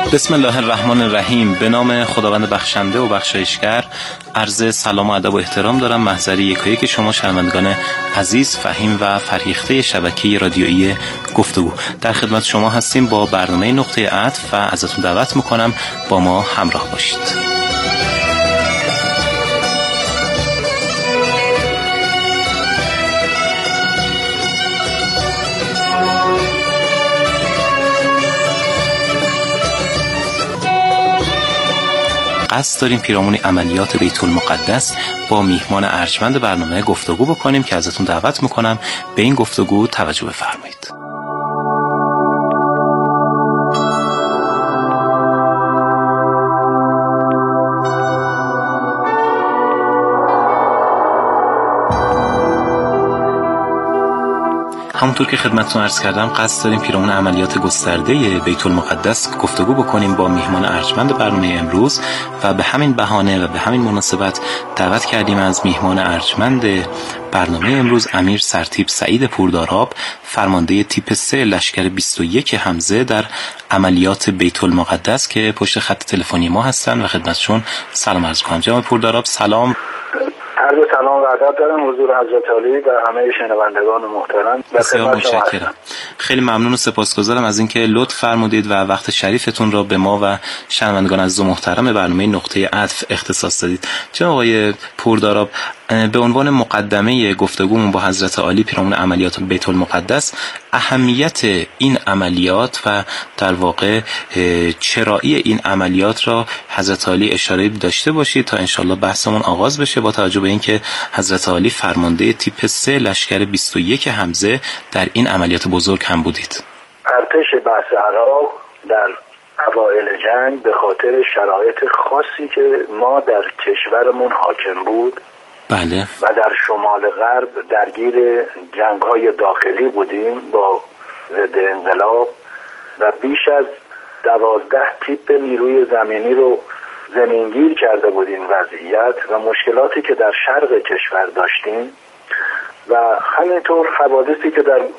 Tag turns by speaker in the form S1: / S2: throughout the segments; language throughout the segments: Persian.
S1: بسم الله الرحمن الرحیم. به نام خداوند بخشنده و بخشایشگر. عرض سلام و ادب و احترام دارم محضر یکایک شما شنوندگان عزیز، فهیم و فرهیخته شبکه رادیویی گفتگو. در خدمت شما هستیم با برنامه نقطه عطف و ازتون دعوت میکنم با ما همراه باشید. قصد داریم پیرامون عملیات بیت المقدس با میهمان ارجمند برنامه گفتگو بکنیم که ازتون دعوت میکنم به این گفتگو توجه بفرمایید. همونطور که خدمتتون عرض کردم قصد داریم پیرامون عملیات گسترده بیت المقدس گفتگو بکنیم با میهمان ارجمند برنامه امروز و به همین بهانه و به همین مناسبت دعوت کردیم از میهمان ارجمند برنامه امروز امیر سرتیپ سعید پورداراب، فرمانده تیپ 3 لشکر 21 حمزه در عملیات بیت المقدس که پشت خط تلفنی ما هستن و خدمتشون سلام عرض کنم. جناب پورداراب سلام.
S2: عرض سلام و ادب دارم حضور حضرت عالی و همه شنوندگان محترم.
S1: بسیار متشکرم. خیلی ممنون و سپاسگزارم از اینکه لطف فرمودید و وقت شریفتون را به ما و شنوندگان عزیز و محترم برنامه نقطه عطف اختصاص دادید. جناب آقای پورداراب، به عنوان مقدمه گفتگومون با حضرت عالی پیرامون عملیات بیت المقدس، اهمیت این عملیات و در واقع چرایی این عملیات را حضرت عالی اشاره داشته باشید تا انشالله بحثمون آغاز بشه، با توجه به اینکه حضرت عالی فرمانده تیپ 3 لشکر 21 حمزه در این عملیات بزرگ هم بودید.
S2: ارتش بحث عراق در اوایل جنگ به خاطر شرایط خاصی که ما در کشورمون حاکم بود،
S1: بله،
S2: و در شمال غرب درگیر جنگ‌های داخلی بودیم با ضد انقلاب و بیش از 12 تیپ نیروی زمینی رو زمینگیر کرده بودیم وضعیت و مشکلاتی که در شرق کشور داشتیم و همینطور حوادثی که در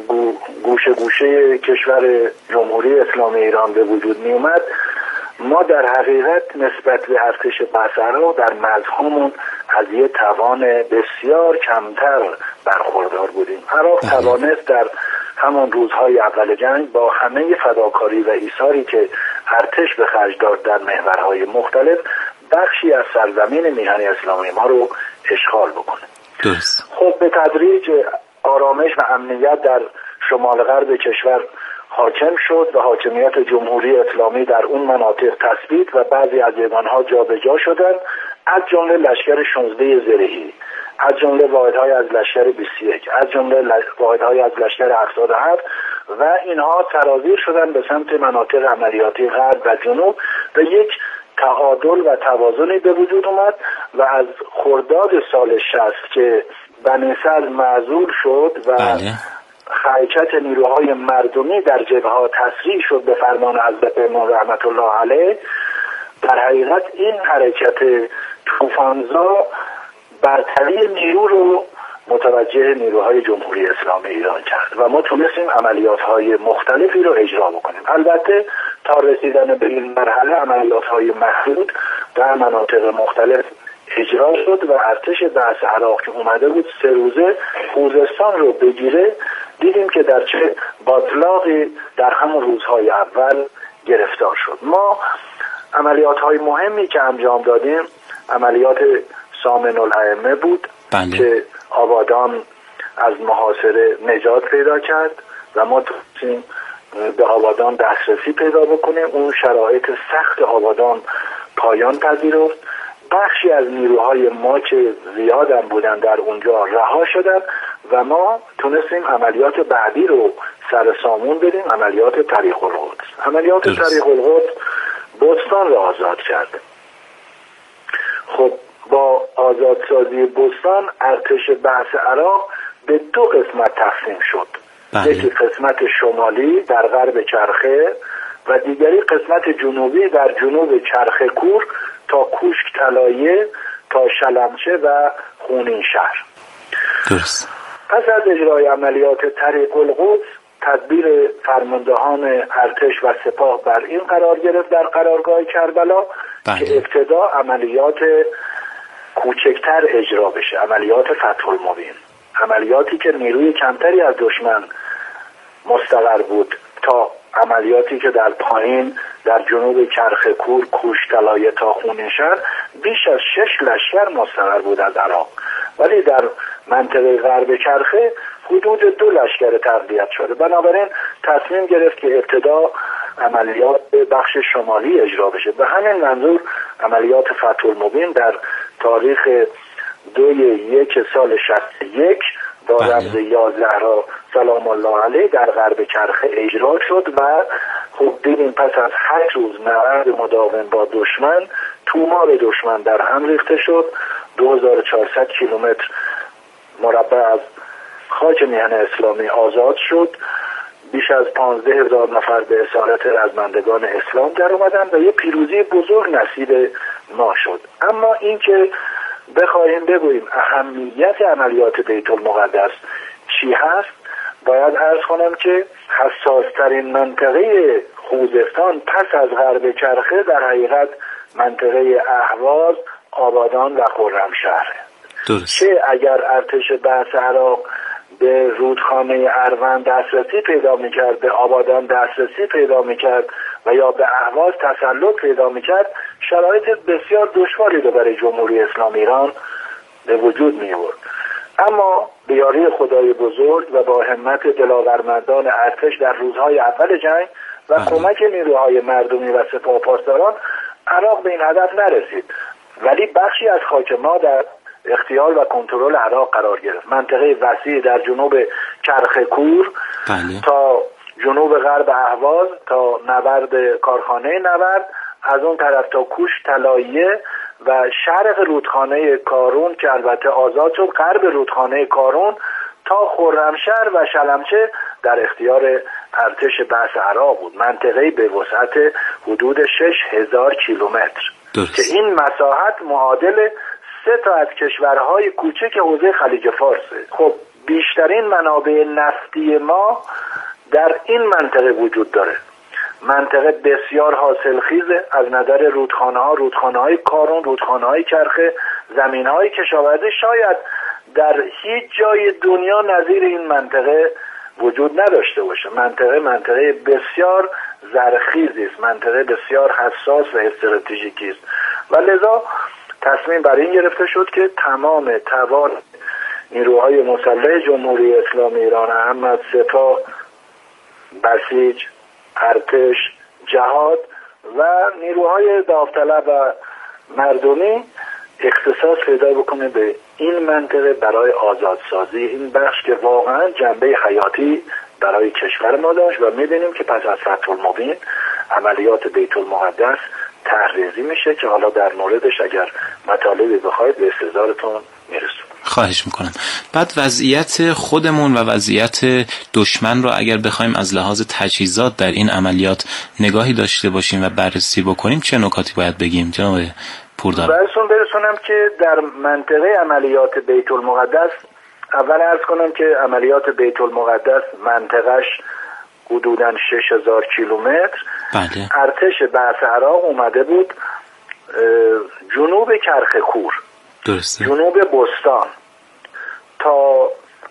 S2: گوشه گوشه کشور جمهوری اسلامی ایران به وجود می اومد، ما در حقیقت نسبت به ارتش بحث عراق در مزحومون از یه توان بسیار کمتر برخوردار بودیم. عراق توانست در همون روزهای اول جنگ با همه فداکاری و ایثاری که ارتش به خرج داد در محورهای مختلف بخشی از سرزمین میهن اسلامی ما رو اشغال بکنه.
S1: درست.
S2: خب به تدریج آرامش و امنیت در شمال غرب کشور حاکم شد و حاکمیت جمهوری اسلامی در اون مناطق تثبیت و بعضی از یگانها جابجا شدند، از جمله لشکر 16 زرهی، از جمله واحدهای از لشکر 21، از جمله واحدهای از لشکر 77 و اینها سرازیر شدند به سمت مناطق عملیاتی غرب و جنوب و یک تعادل و توازنی به وجود اومد و از خرداد سال 60 که بنی صدر معزول شد و حرکت نیروهای مردمی در جبهه‌ها تسریع شد به فرمان حضرت امام رحمت الله علیه، در حقیقت این حرکت طوفانزا برتری نیرو رو متوجه نیروهای جمهوری اسلامی ایران کرد و ما تونستیم عملیات‌های مختلفی رو اجرا بکنیم. البته تا رسیدن به این مرحله عملیات‌های محدود در مناطق مختلف اجرا شد و ارتش بحث عراق که اومده بود 3 روزه خوزستان رو بگیره، دیدیم که در چه باطلاقی در همون روزهای اول گرفتار شد. ما عملیات‌های مهمی که انجام دادیم عملیات سامن الائمه بود که آبادان از محاصره نجات پیدا کرد و ما تونستیم به آبادان دسترسی پیدا بکنیم. اون شرایط سخت آبادان پایان پذیرفت. بخشی از نیروهای ما که زیادم بودن در اونجا رها شدن و ما تونستیم عملیات بعدی رو سر سامون بدیم، عملیات طریق القدس. عملیات طریق القدس بستان رو آزاد کرد. خب با آزادسازی بستان ارتش بحث عراق به 2 قسمت تقسیم شد. یکی قسمت شمالی در غرب چرخه و دیگری قسمت جنوبی در جنوب چرخه کور تا کوشک طلایه تا شلمچه و خونین شهر.
S1: درست.
S2: پس از اجرای عملیات طریق القدس تدبیر فرماندهان ارتش و سپاه بر این قرار گرفت در قرارگاه کربلا که ابتدا عملیات کوچکتر اجرا بشه، عملیات فتح المبین، عملیاتی که نیروی کمتری از دشمن مستقر بود تا عملیاتی که در پایین در جنوب کرخکور، کوشتلایه تا خونشهر بیش از 6 لشکر مستقر بود از عراق، ولی در منطقه غرب کرخه حدود 2 لشکر تقویت شده. بنابراین تصمیم گرفت که ابتدا عملیات بخش شمالی اجرا بشه. به همین منظور عملیات فتح المبین در تاریخ 2/1/61 با رمز 11 را سلام الله علیه در غرب کرخه اجرا شد و خب دیدیم پس از 8 روز نبرد مداوم با دشمن، تومار دشمن در هم ریخته شد. 2400 کیلومتر مربع از خاک میهن اسلامی آزاد شد. بیش از 15,000 نفر به اسارت رزمندگان اسلام در اومدن و یه پیروزی بزرگ نصیب ما شد. اما این که بخواهیم بگوییم اهمیت عملیات بیت المقدس چی هست، باید عرض کنم که حساسترین منطقه خوزستان پس از غرب کرخه در حقیقت منطقه اهواز، آبادان و خرمشهر. چه اگر ارتش بعث عراق به رودخانه اروان دسترسی پیدا میکرد، به آبادان دسترسی پیدا میکرد و یا به اهواز تسلط پیدا میکرد، شرایط بسیار دشواری رو برای جمهوری اسلامی ایران به وجود می‌آورد. اما به یاری خدای بزرگ و با همت دلاورمندان ارتش در روزهای اول جنگ و کمک نیروهای مردمی و سپاه پاسداران، عراق به این هدف نرسید، ولی بخشی از خاک ما در اختیار و کنترل عراق قرار گرفت. منطقه وسیع در جنوب کرخکور تا جنوب غرب اهواز تا نبرد کارخانه نبرد، از اون طرف تا کوش طلایه و شرق رودخانه کارون که البته آزاد شد، غرب رودخانه کارون تا خرمشهر و شلمچه در اختیار ارتش بعث عراق بود. منطقه‌ای به وسعت حدود 6000 کیلومتر که این مساحت معادل 3 تا از کشورهای کوچک حوزه خلیج فارسه. خب بیشترین منابع نفتی ما در این منطقه وجود داره. منطقه بسیار حاصلخیزه از نظر رودخانه‌های کارون، رودخانه‌های کرخه، زمین‌های کشاورزی. شاید در هیچ جای دنیا نظیر این منطقه وجود نداشته باشه. منطقه بسیار زرخیزی است، منطقه بسیار حساس و استراتژیکی است و لذا تصمیم بر این گرفته شد که تمام توان نیروهای مسلح جمهوری اسلامی ایران، اهم از سپاه، بسیج، ارتش، جهاد و نیروهای داوطلب و مردمی اختصاص پیدا بکنه به این منطقه برای آزادسازی این بخش که واقعا جنبه حیاتی برای کشور ما داشت و می‌بینیم که پس از فتح المبین عملیات بیت المقدس تحریزی میشه که حالا در موردش اگر مطالبی بخواید به استحضارتون میرسونم.
S1: خواهش میکنم. بعد وضعیت خودمون و وضعیت دشمن رو اگر بخوایم از لحاظ تجهیزات در این عملیات نگاهی داشته باشیم و بررسی بکنیم، چه نکاتی باید بگیم جناب پوردار؟
S2: برسونم که در منطقه عملیات بیت المقدس اول عرض کنم که عملیات بیت المقدس منطقهش حدوداً 6000 کیلومتر. ارتش بعث عراق اومده بود جنوب کرخکور،
S1: درسته،
S2: جنوب بستان تا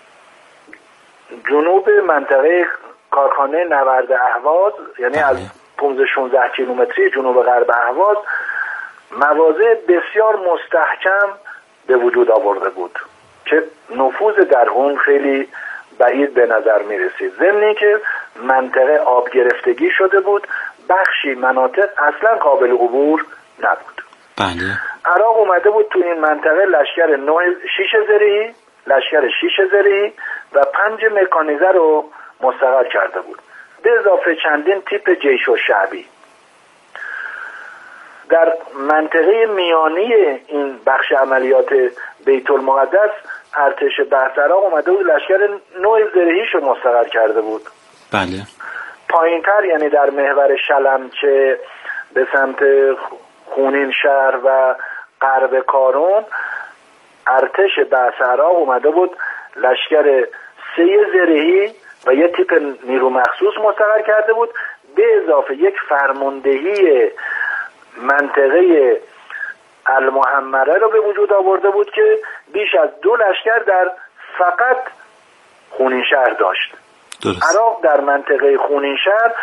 S2: جنوب منطقه کارخانه نورد اهواز، یعنی از 15-16 کیلومتری جنوب غرب اهواز مواضع بسیار مستحکم به وجود آورده بود که نفوذ در اون خیلی بعید به نظر می رسید. ضمن که منطقه آب گرفتگی شده بود، بخشی مناطق اصلا قابل عبور نبود. عراق اومده بود تو این منطقه لشکر 6 زرهی و 5 مکانیزه رو مستقر کرده بود، به اضافه چندین تیپ جیش و شعبی. در منطقه میانی این بخش عملیات بیت المقدس ارتش بعث عراق اومده بود لشکر 9 زرهیش رو مستقر کرده بود. پایینتر یعنی در محور شلمچه به سمت خونین شهر و غرب کارون ارتش بعث عراق اومده بود لشکر 3 زرهی و یه تیپ نیرو مخصوص مستقر کرده بود، به اضافه یک فرماندهی منطقه المحمره رو به وجود آورده بود که بیش از 2 لشکر در فقط خونینشهر داشت. عراق در منطقه خونینشهر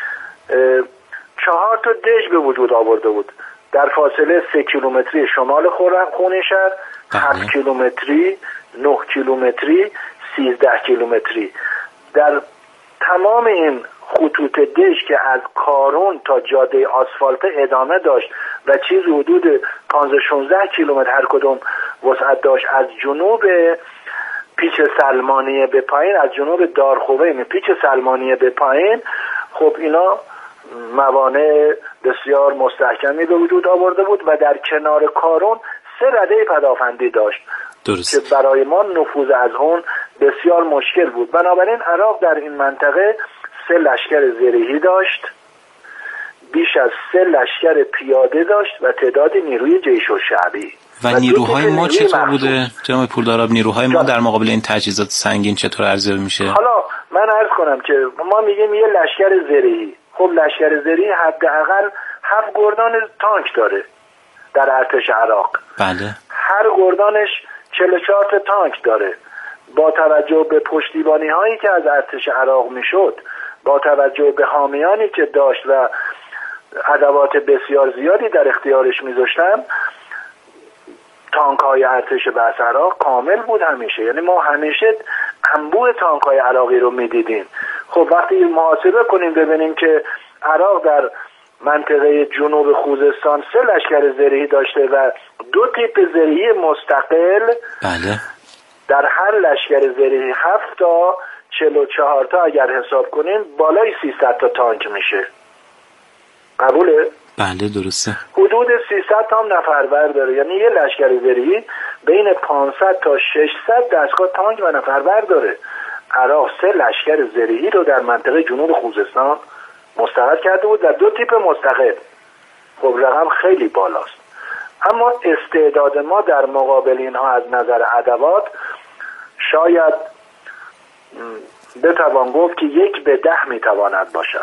S2: 4 تا دژ به وجود آورده بود در فاصله 3 کیلومتری شمال خونینشهر، 7 کیلومتری، 9 کیلومتری، 13 کیلومتری. در تمام این خطوط دژ که از کارون تا جاده آسفالت ادامه داشت و چیز حدود 15-16 کیلومتر هر کدوم وسعت داشت، از جنوب پیچ سلمانیه به پایین، از جنوب دارخوبه پیچ سلمانیه به پایین، خب اینا موانع بسیار مستحکمی به وجود آورده بود و در کنار کارون 3 رده پدافندی داشت که برای ما نفوذ از اون بسیار مشکل بود. بنابراین عراق در این منطقه 3 لشکر زرهی داشت، بیش از 3 لشکر پیاده داشت و تعداد نیروی جیش الشعبی.
S1: و نیروهای ما چطور بوده جناب پورداراب؟ نیروهای ما در مقابل این تجهیزات سنگین چطور ارزیابی میشه؟
S2: حالا من عرض کنم که ما میگیم یه لشکر زرهی، خب لشکر زرهی حداقل 7 گردان تانک داره در ارتش عراق.
S1: بله.
S2: هر گردانش 44 تا تانک داره. با توجه به پشتیبانی هایی که از ارتش عراق میشد، با توجه به حامیانی که داشت و ادوات بسیار زیادی در اختیارش میذاشتن، تانک های ارتش بحث عراق کامل بود همیشه. یعنی ما همیشه انبوه تانک های عراقی رو میدیدیم. خب وقتی محاسبه کنیم ببینیم که عراق در منطقه جنوب خوزستان 3 لشکر زرهی داشته و 2 تیپ زرهی مستقل.
S1: بله.
S2: در هر لشکر زرهی 7 تا 44 تا اگر حساب کنیم بالای 300 تا تانک میشه. قبوله؟
S1: بله درسته.
S2: حدود 300 تا هم نفرور داره. یعنی یه لشکر زرهی بین 500 تا 600 دستگاه تانک و نفرور داره. عراق 3 لشکر زرهی رو در منطقه جنوب خوزستان مستقر کرده بود و 2 تیپ مستقل. خب رقم خیلی بالاست. اما استعداد ما در مقابل اینها از نظر ادوات شاید بتوان گفت که 1 به 10 میتواند باشد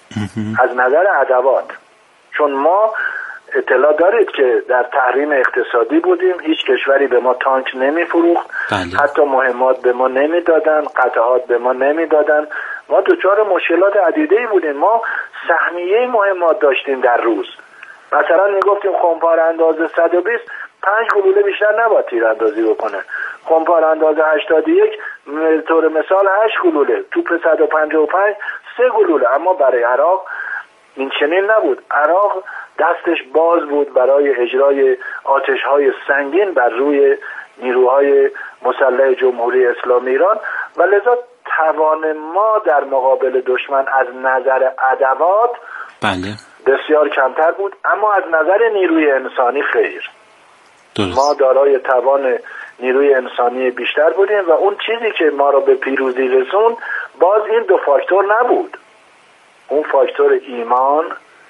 S2: از نظر ادوات. چون ما اطلاع دارید که در تحریم اقتصادی بودیم، هیچ کشوری به ما تانک نمیفروخت.
S1: بله.
S2: حتی مهمات به ما نمیدادن، قطعات به ما نمیدادن. ما دچار مشکلات عدیده‌ای بودیم. ما سهمیه مهمات داشتیم در روز. مثلا میگفتیم خمپاره اندازه 120 5 گلوله بیشتر نباید تیراندازی بکنه. خمپاره اندازه 81 طور مثال 8 گلوله، توپ 155 3 گلوله. اما برای عراق این چنین نبود. عراق دستش باز بود برای اجرای آتش‌های سنگین بر روی نیروهای مسلح جمهوری اسلامی ایران و لذا توان ما در مقابل دشمن از نظر ادوات
S1: بله
S2: بسیار کمتر بود، اما از نظر نیروی انسانی خیر.
S1: درست.
S2: ما دارای توان نیروی انسانی بیشتر بودیم و اون چیزی که ما را به پیروزی رسوند باز این 2 فاکتور نبود. اون فاکتور ایمان،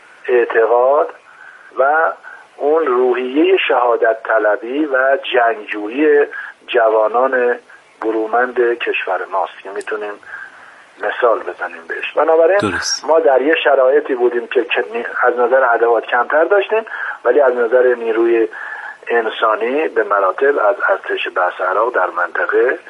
S2: اعتقاد و اون روحیه شهادت طلبی و جنگجویی جوانان برومند کشور ماست که میتونیم مثال بزنیم بهش. بنابراین ما در یه شرایطی بودیم که از نظر ادوات کمتر داشتیم، ولی از نظر نیروی انسانی به مراتب از ارتش بحث عراق در منطقه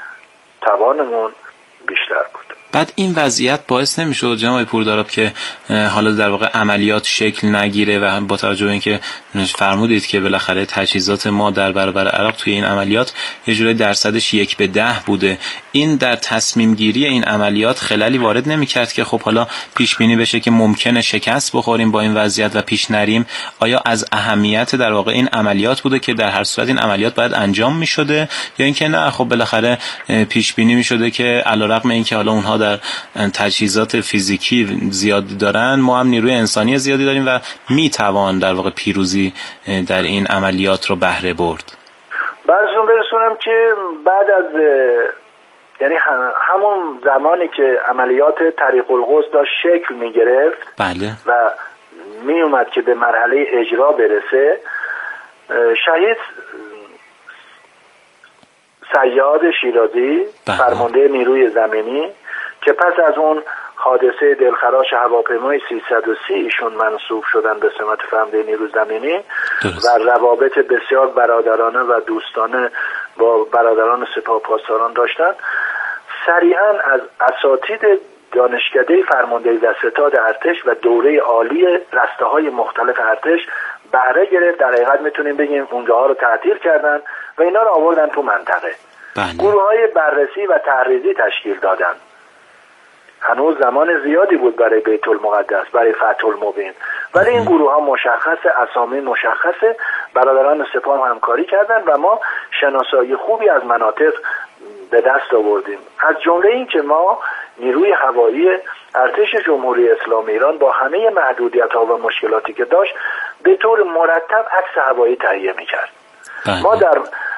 S2: توانمون بیشتر بود.
S1: بعد این وضعیت باعث نمیشد جناب پورداراب که حالا در واقع عملیات شکل نگیره و با توجه به اینکه فرمودید که بالاخره تجهیزات ما در برابر عراق توی این عملیات یه جوری درصدش 1 به 10 بوده، این در تصمیم گیری این عملیات خللی وارد نمیکرد که خب حالا پیش بینی بشه که ممکنه شکست بخوریم با این وضعیت و پیش نریم؟ آیا از اهمیت در واقع این عملیات بوده که در هر صورت این عملیات باید انجام میشده، یا اینکه نه خب بالاخره پیش بینی میشده که علیرغم اینکه حالا اونها در تجهیزات فیزیکی زیاد دارن، ما هم نیروی انسانی زیادی داریم و میتوان در واقع پیروزی در این عملیات رو بهره برد؟
S2: براتون برسونم که بعد از یعنی همون زمانی که عملیات طریق القدس داشت شکل میگرفت
S1: بله
S2: و می اومد که به مرحله اجرا برسه، شهید صیاد شیرازی فرمانده نیروی زمینی که پس از اون حادثه دلخراش هواپیمای 330 ایشون منصوب شدن به سمت فرمانده نیروی زمینی و روابط بسیار برادرانه و دوستانه با برادران سپاه پاسداران داشتن. سریعا از اساتید دانشکده فرماندهی و ستاد ارتش و دوره عالی رسته‌های مختلف ارتش بهره گرفت. در حقیقت میتونیم بگیم اونجاها رو تعطیل کردن و اینا رو آوردن تو منطقه. گروه‌های بررسی و تحریزی تشکیل دادن. هنوز زمان زیادی بود برای بیت المقدس، برای فتح المبین، ولی این گروه ها مشخصه، اسامی مشخصه، برادران سپاه همکاری کردن و ما شناسایی خوبی از مناطق به دست آوردیم. از جمله این که ما نیروی هوایی ارتش جمهوری اسلامی ایران با همه محدودیت ها و مشکلاتی که داشت به طور مرتب عکس هوایی تهیه میکرد. ما در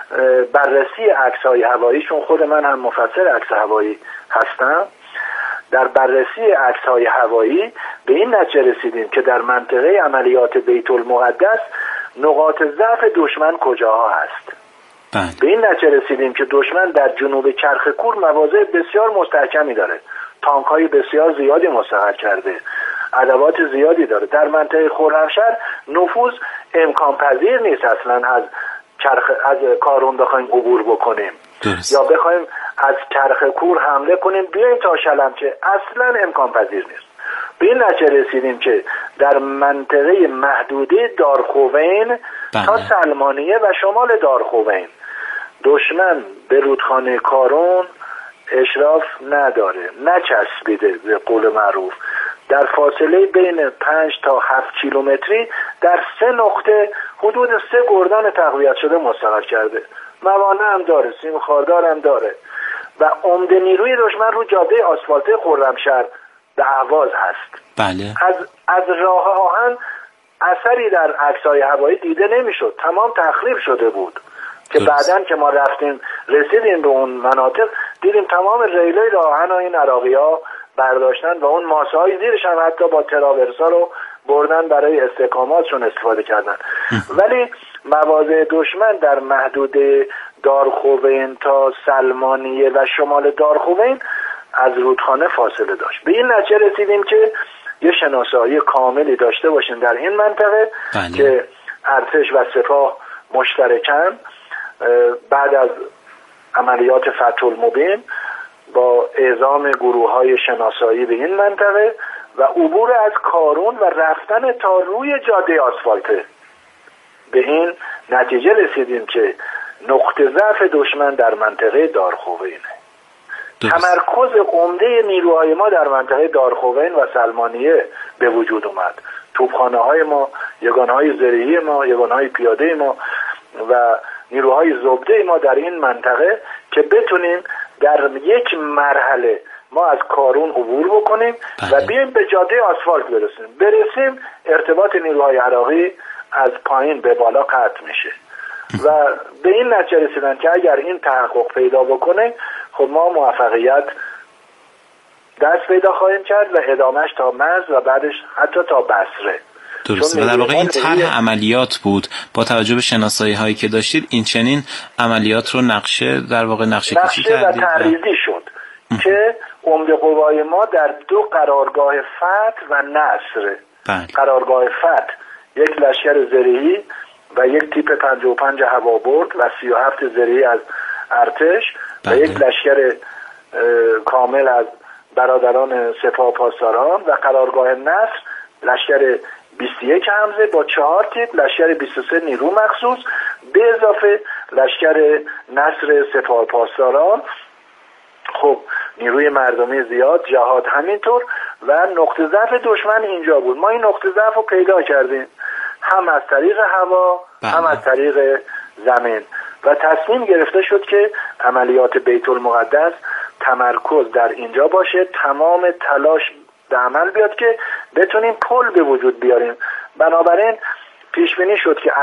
S2: بررسی عکس های هوایی، چون خود من هم مفسر عکس هوایی هستم، در بررسی عکس‌های هوایی به این نتیجه رسیدیم که در منطقه عملیات بیت المقدس نقاط ضعف دشمن کجاها هست. به این نتیجه رسیدیم که دشمن در جنوب کرخکور مواضع بسیار مستحکمی داره، تانک‌های بسیار زیادی مستقر کرده، ادوات زیادی داره. در منطقه خرمشهر نفوذ امکان پذیر نیست اصلا از کارون بخوایم عبور بکنیم یا بخوایم از کرخکور حمله کنیم بیایم تا شلمچه، اصلا امکان پذیر نیست. به این نتیجه رسیدیم که در منطقه محدوده دارخوین تا سلمانیه و شمال دارخوین دشمن به رودخانه کارون اشراف نداره، نچسبیده به قول معروف. در فاصله بین 5 تا 7 کیلومتری در 3 نقطه حدود 3 گردان تقویت شده مستقر کرده. موانع هم داره، سیم خاردار هم داره و عمده نیروی دشمن رو جاده آسفالته خرمشهر به اهواز هست.
S1: بله.
S2: از راه آهن اثری در عکس‌های هوایی دیده نمیشد، تمام تخریب شده بود. که بعدن که ما رفتیم رسیدیم به اون مناطق دیدیم تمام ریلای راه آهن و این عراقی‌ها برداشتن و اون ماسه‌های زیرش هم حتی با تراورسا رو بردن برای استحکاماتشون استفاده کردن. ولی مواضع دشمن در محدوده دارخوین تا سلمانیه و شمال دارخوین از رودخانه فاصله داشت. به این نتیجه رسیدیم که یه شناسایی کاملی داشته باشیم در این منطقه که ارتش و سپاه مشترکاً بعد از عملیات فتح المبین با اعزام گروه‌های شناسایی به این منطقه و عبور از کارون و رفتن تا روی جاده آسفالته به این نتیجه رسیدیم که نقطه ضعف دشمن در منطقه دارخوینه. تمرکز عمده نیروهای ما در منطقه دارخوین و سلمانیه به وجود اومد. توپخانه‌های ما، یگانهای زرهی ما، یگانهای پیاده ما و نیروهای زبده ما در این منطقه که بتونیم در یک مرحله ما از کارون عبور بکنیم و بیایم به جاده آسفالت برسیم ارتباط نیروهای عراقی از پایین به بالا قطع میشه و به این نتیجه رسیدن که اگر این تحقق پیدا بکنه خب ما موفقیت دست پیدا خواهیم کرد و ادامهش تا مرز و بعدش حتی تا بصره.
S1: درسته. و در واقع این طرح عملیات بود با توجه به شناسایی هایی که داشتید این چنین عملیات رو نقشه کشی کردید
S2: و تحریزی شد که عمده قوای ما در 2 قرارگاه فتح و نصر. قرارگاه فتح یک لشکر زرهی و یک تیپ 55 هوابرد و 37 زرهی از ارتش و یک لشکر کامل از برادران سپاه پاسداران و قرارگاه نصر لشکر 21 حمزه با 4 تیپ لشکر 23 نیرو مخصوص به اضافه لشکر نصر سپاه پاسداران. خب نیروی مردمی زیاد، جهاد همینطور و نقطه ضعف دشمن اینجا بود. ما این نقطه ضعف رو پیدا کردیم هم از طریق هوا هم از طریق زمین و تصمیم گرفته شد که عملیات بیت المقدس تمرکز در اینجا باشه، تمام تلاش به عمل بیاد که بتونیم پل به وجود بیاریم. بنابراین پیش بینی شد که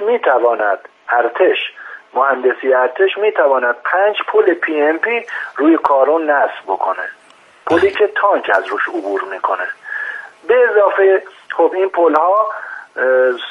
S2: مهندسی ارتش میتواند 5 پل PMP روی کارون نصب بکنه، پلی که تانک از روش عبور میکنه. به اضافه خب این پل ها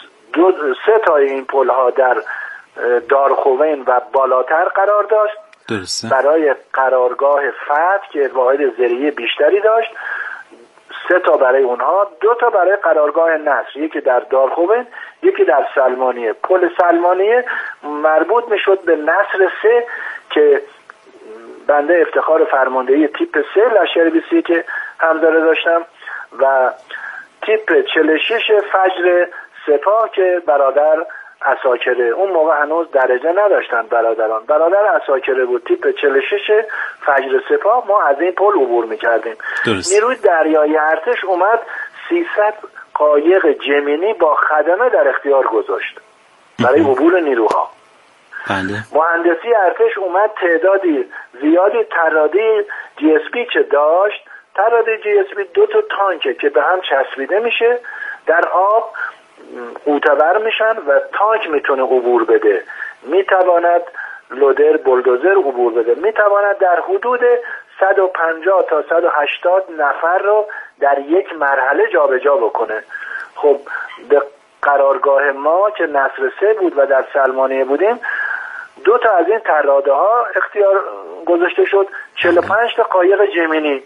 S2: 3 تا این پل ها در دارخوین و بالاتر قرار داشت
S1: درسته.
S2: برای قرارگاه فتح که واحد زرعی بیشتری داشت 3 تا برای اونها، 2 تا برای قرارگاه نصر، یکی در دارخوبن یکی در سلمانیه. پل سلمانیه مربوط میشد به نصر 3 که بنده افتخار فرماندهی تیپ 3 لشکر 21 که همزاره داشتم و تیپ 46 فجر سپاه که برادر عساکره، اون موقع هنوز درجه نداشتن برادر عساکره بود. تیپ 46 فجر سپاه ما از این پل عبور میکردیم. نیروی دریایی ارتش اومد 300 قایق جمینی با خدمه در اختیار گذاشت برای عبور نیروها.
S1: بله.
S2: مهندسی ارتش اومد تعدادی زیادی تراده جی اس پی که داشت، تراده جی اس پی 2 تا تانکه که به هم چسبیده میشه، در آب قوطه‌ور میشن و تانک میتونه عبور بده، میتواند لودر بولدوزر عبور بده، میتواند در حدود 150 تا 180 نفر رو در یک مرحله جابجا بکنه. خب به قرارگاه ما که نصر 3 بود و در سلمانیه بودیم 2 تا از این تراده ها اختیار گذاشته شد، 45 تا قایق جمینی.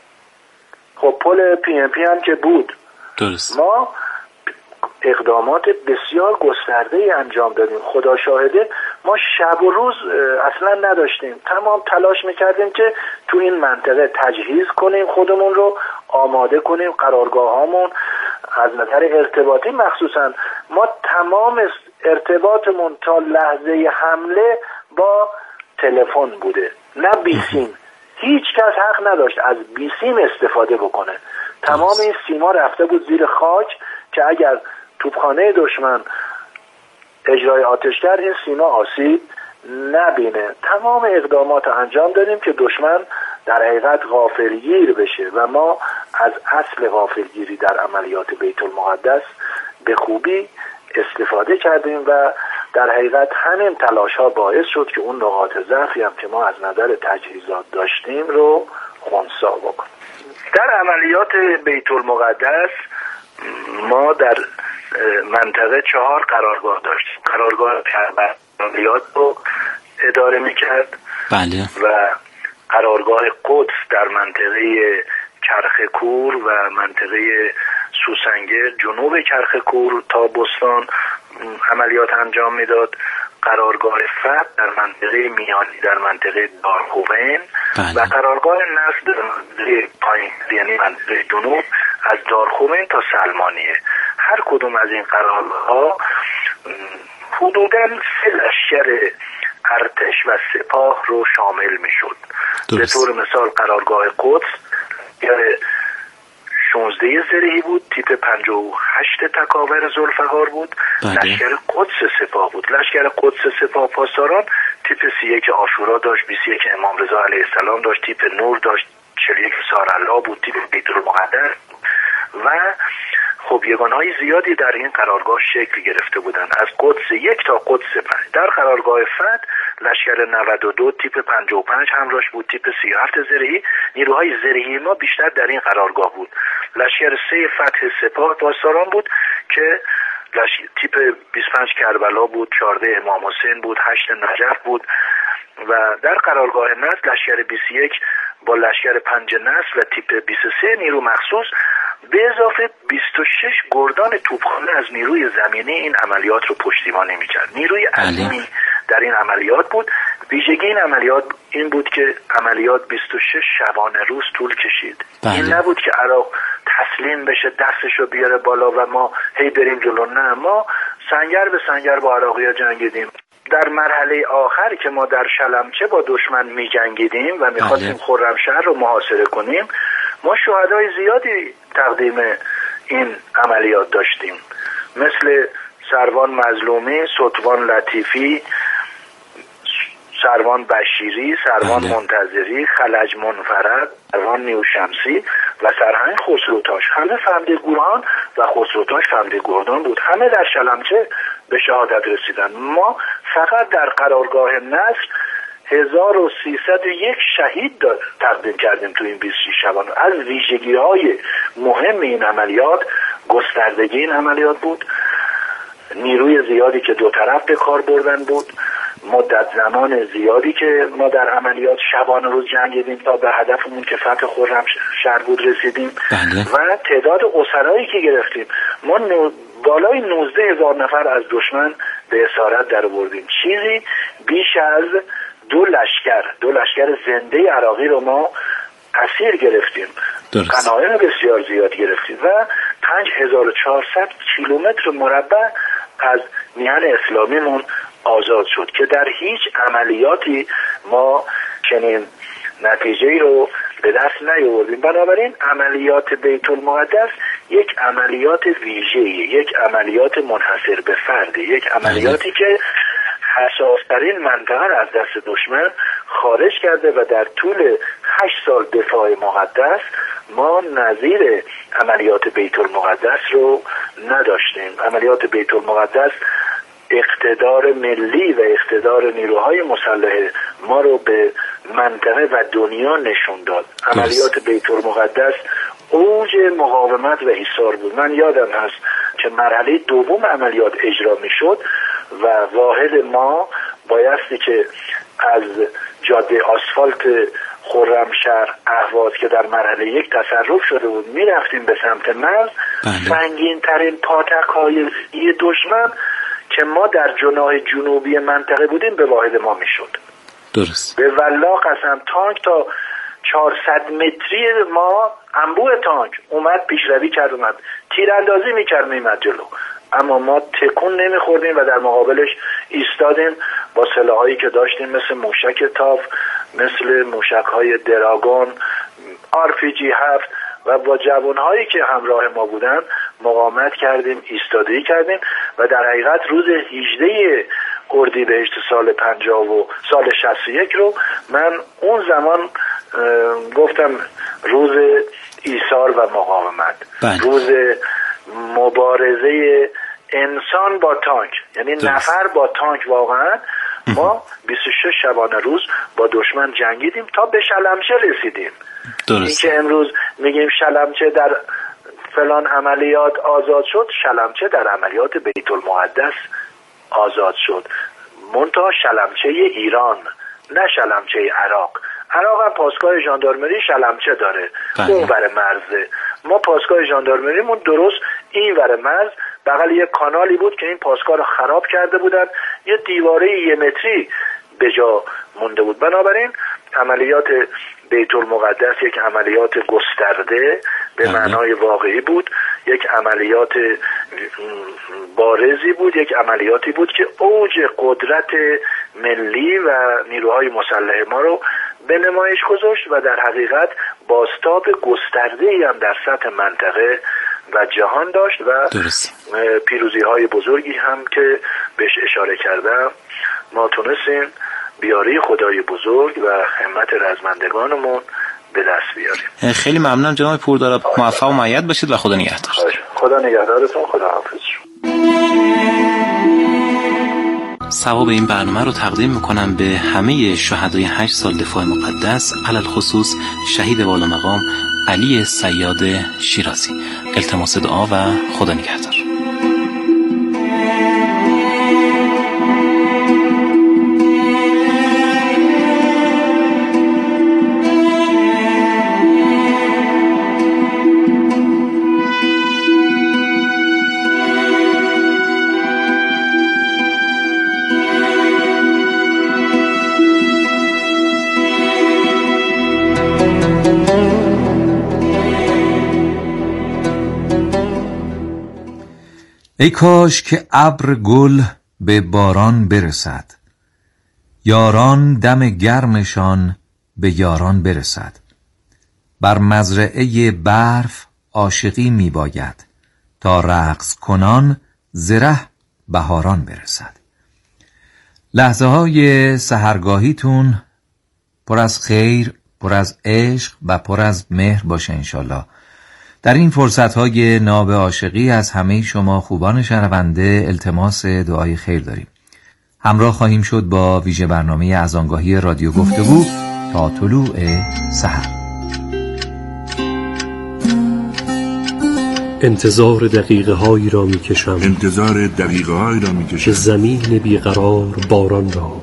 S2: خب پل پی ام پی هم که بود.
S1: درست.
S2: ما اقدامات بسیار گسترده‌ای انجام دادیم. خدا شاهده ما شب و روز اصلا نداشتیم، تمام تلاش میکردیم که تو این منطقه تجهیز کنیم، خودمون رو آماده کنیم، قرارگاهامون از نظر ارتباطی مخصوصا ما تمام ارتباطمون تا لحظه حمله با تلفن بوده، نه بیسیم. هیچ کس حق نداشت از بیسیم استفاده بکنه. تمام این سیما رفته بود زیر خاک که اگر توپخانه دشمن اجرای آتش کرد این سیما آسیب نبینه. تمام اقدامات انجام دادیم که دشمن در حقیقت غافلگیر بشه و ما از اصل غافلگیری در عملیات بیت المقدس به خوبی استفاده کردیم و در حقیقت همین تلاش ها باعث شد که اون نقاط ضعفی هم که ما از نظر تجهیزات داشتیم رو خنثی بکنیم. در عملیات بیت المقدس ما در منطقه 4 قرارگاه داشتیم. قرارگاه کربلا عملیات رو اداره میکرد.
S1: بله.
S2: و قرارگاه قدس در منطقه کرخکور و منطقه سوسنگر جنوب کرخکور تا بستان عملیات انجام میداد. قرارگاه فتح در منطقه میانی در منطقه دارخوبن و قرارگاه نصر در منطقه پایین یعنی منطقه جنوب از دارخوبن تا سلمانیه. هر کدوم از این قرارگاه حدوداً 3 لشکر ارتش و سپاه رو شامل میشد. به طور مثال قرارگاه قدس 16 زرهی بود، تیپ 58 تکاور ذوالفقار بود. لشکر قدس سپاه بود. لشکر قدس سپاه پاسداران تیپ 31 عاشورا داشت، 21 امام رضا علیه السلام داشت، تیپ نور داشت، 41 سارالله بود، تیپ بیت المقدس و خب یگانهای زیادی در این قرارگاه شکل گرفته بودند از قدس 1 تا قدس 5. در قرارگاه فتح لشکر 92 تیپ 55 همراهش بود، تیپ 37 زرهی. نیروهای زرهی ما بیشتر در این قرارگاه بود. لشکر 3 فتح سپاه پاسداران بود که تیپ 25 کربلا بود، 14 امام حسین بود، 8 نجف بود و در قرارگاه نصر لشکر 21 با لشکر 5 نصر و تیپ 23 نیرو مخصوص به اضافه 26 گردان توپخانه از نیروی زمینی این عملیات رو پشتیبانی می‌کرد. نیروی عظیمی در این عملیات بود. ویژگی این عملیات این بود که عملیات 26 شبانه روز طول کشید. این نبود که عراق تسلیم بشه دستشو بیاره بالا و ما هی بریم جلو. نه، ما سنگر به سنگر با عراقی‌ها جنگیدیم. در مرحله آخر که ما در شلمچه با دشمن می جنگیدیم و می خواستیم خرمشهر رو محاصره کنیم، ما شهدای زیادی تقدیم این عملیات داشتیم، مثل سروان مظلومی، ستوان لطیفی، سروان بشیری، سروان منتظری، خلج منفرد، سروان نیوشمسی و سرهنگ خسروتاش. همه فهمده گوران و خسروتاش فهمده گردان بود. همه در شلمچه به شهادت رسیدن. ما فقط در قرارگاه نصر 1301 شهید تقدیم کردیم تو این 26 شبانه. از ویژگی‌های مهم این عملیات گستردگی این عملیات بود، نیروی زیادی که دو طرف به کار بردن بود. مدت زمان زیادی که ما در عملیات شبانه روز جنگیدیم تا به هدفمون که فتح خرمشهر بود رسیدیم. و تعداد اسرایی که گرفتیم، ما بالای 19,000 نفر از دشمن به اسارت در آوردیم. چیزی بیش از 2 لشکر زنده عراقی رو ما اسیر گرفتیم. غنایم بسیار زیاد گرفتیم و 5400 کیلومتر مربع از میهن اسلامیمون آزاد شد که در هیچ عملیاتی ما چنین نتیجه‌ای رو به دست نیاوردیم. بنابراین عملیات بیت المقدس یک عملیات ویژه‌ای، یک عملیات منحصر به فرد، یک عملیاتی که حساس‌ترین منطقه را از دست دشمن خارج کرده و در طول 8 سال دفاع مقدس ما نظیر عملیات بیت المقدس رو نداشتیم. عملیات بیت المقدس اقتدار ملی و اقتدار نیروهای مسلح ما رو به منطقه و دنیا نشون داد. عملیات بیت المقدس اوج مقاومت و ایثار بود. من یادم هست که مرحله دوم عملیات اجرا می شد و واحد ما بایستی که از جاده آسفالت خرمشهر اهواز که در مرحله 1 تصرف شده بود می رفتیم به سمت مرز. سنگین ترین پاتک های دشمن که ما در جناح جنوبی منطقه بودیم به واحد ما می شد.
S1: درست.
S2: به والله قسم تانک تا 400 متری ما انبوه تانک اومد پیشروی کرد، اومد تیراندازی میکرد میمد جلو، اما ما تکون نمیخوردیم و در مقابلش ایستادیم با سلاحایی که داشتیم مثل موشک تاف، مثل موشک‌های دراگون، RPG 7 و با جوانهایی که همراه ما بودن مقاومت کردیم، ایستادگی کردیم و در حقیقت روز 18 اردیبهشت سال 61 رو من اون زمان گفتم روز ایثار و مقاومت. روز مبارزه انسان با تانک، یعنی نفر با تانک. واقعا ما 26 شبانه روز با دشمن جنگیدیم تا به شلمچه رسیدیم. این که امروز میگیم شلمچه در فلان عملیات آزاد شد، شلمچه در عملیات بیت المقدس آزاد شد، منتها شلمچه ایران نه شلمچه عراق. عراق هم پاسگاه ژاندارمری شلمچه داره اون ور مرزه، ما پاسگاه ژاندارمریمون درست این ور مرز بغل یک کانالی بود که این پاسگاه رو خراب کرده بودن، یه دیواره 1 متری به جا مونده بود. بنابراین عملیات بیت المقدس یک عملیات گسترده به معنای واقعی بود، یک عملیات بارزی بود، یک عملیاتی بود که اوج قدرت ملی و نیروهای مسلح ما رو به نمایش گذاشت و در حقیقت بازتاب گسترده‌ای هم در سطح منطقه و جهان داشت و پیروزی‌های بزرگی هم که بهش اشاره کردم ما تونستیم بیاری خدای بزرگ و همت رزمندگانمون به دست بیاریم.
S1: خیلی ممنونم جناب پورداراب، موفق و مؤید باشید و خدا نگهدار.
S2: خدا نگهدارتون، خدا حافظ.
S1: ثواب این برنامه رو تقدیم میکنم به همه شهدای 8 سال دفاع مقدس، علل خصوص شهید والامقام علی صیاد شیرازی. التماس دعا و خدا نگهدار.
S3: ای کاش که ابر گل به باران برسد، یاران دم گرمشان به یاران برسد. بر مزرعه برف عاشقی می باید، تا رقص کنان زره بهاران برسد. لحظه های سحرگاهیتون پر از خیر، پر از عشق و پر از مهر باشه انشالله. در این فرصت‌های ناب عاشقی از همه شما خوبان شنونده التماس دعای خیر داریم. همراه خواهیم شد با ویژه برنامه از آنگاهی رادیو گفتگو تا طلوع سحر.
S4: انتظار دقیقه هایی را می کشم،
S5: انتظار دقیقه هایی را می کشم
S4: که زمین بیقرار باران را